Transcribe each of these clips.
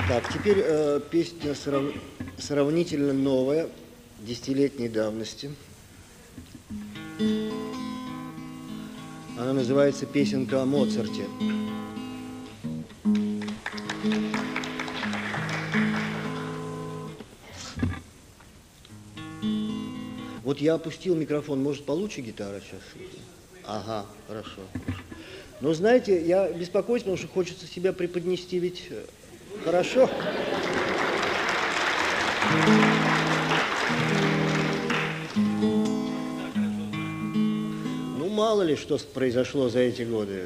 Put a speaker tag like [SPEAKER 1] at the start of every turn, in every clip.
[SPEAKER 1] Так, теперь песня сравнительно новая, 10-летней давности. Она называется «Песенка о Моцарте». Вот я опустил микрофон, может, получше гитара сейчас? Ага, хорошо. Но знаете, я беспокоюсь, потому что хочется себя преподнести, ведь хорошо. Ну, мало ли, что произошло за эти годы.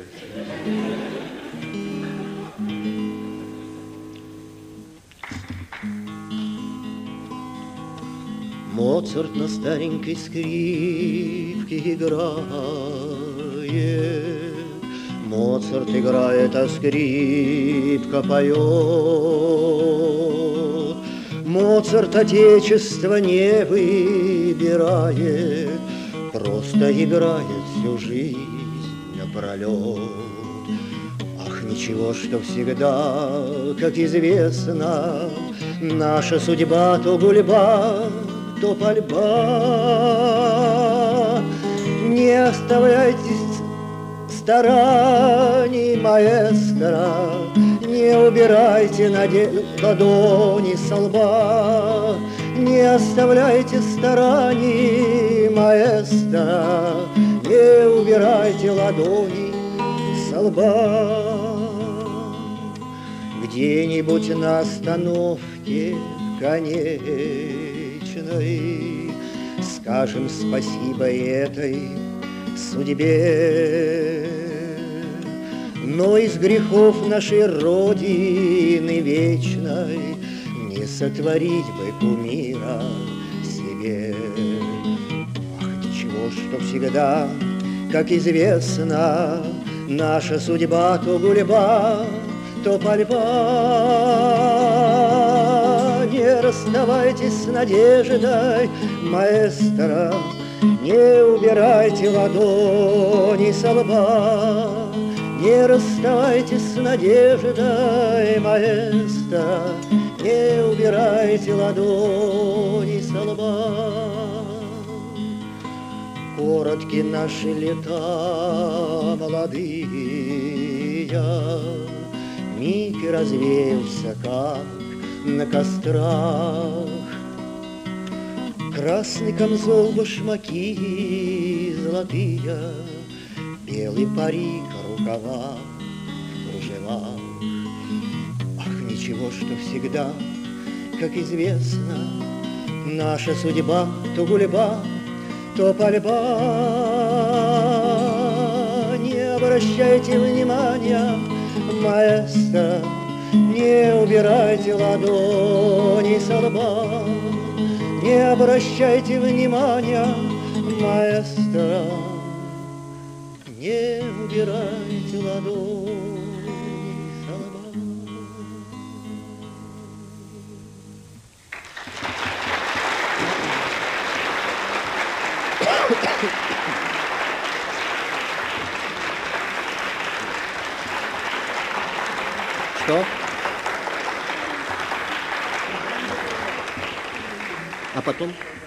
[SPEAKER 1] Моцарт на старенькой скрипке играет. Моцарт играет, а скрипка поет. Моцарт отечество не выбирает, просто играет всю жизнь напролет. Ах, ничего, что всегда, как известно, наша судьба то гульба, то пальба. Не оставляйтесь стараний, маэстро, не убирайте ладони со лба. Не оставляйте стараний, маэстро, не убирайте ладони со лба. Где-нибудь на остановке конечной скажем спасибо этой судьбе. Но из грехов нашей Родины вечной не сотворить бы кумира себе. Ах, ничего, что всегда, как известно, наша судьба то гульба, то пальба. Не расставайтесь с надеждой, маэстро, не убирайте ладони со лба. Не расставайтесь с надеждой, маэстро, не убирайте ладони со лба. Коротки наши лета молодые, миг и развеялся, как на кострах. Красный камзол, башмаки золотые, белый парик, рукава в кружевах. Ах, ничего, что всегда, как известно, наша судьба то гульба, то пальба. Не обращайте внимания, маэстро, не убирайте ладони со лба. Не обращайте внимания, маэстро, не убирайте ладони со лба. Что? А потом?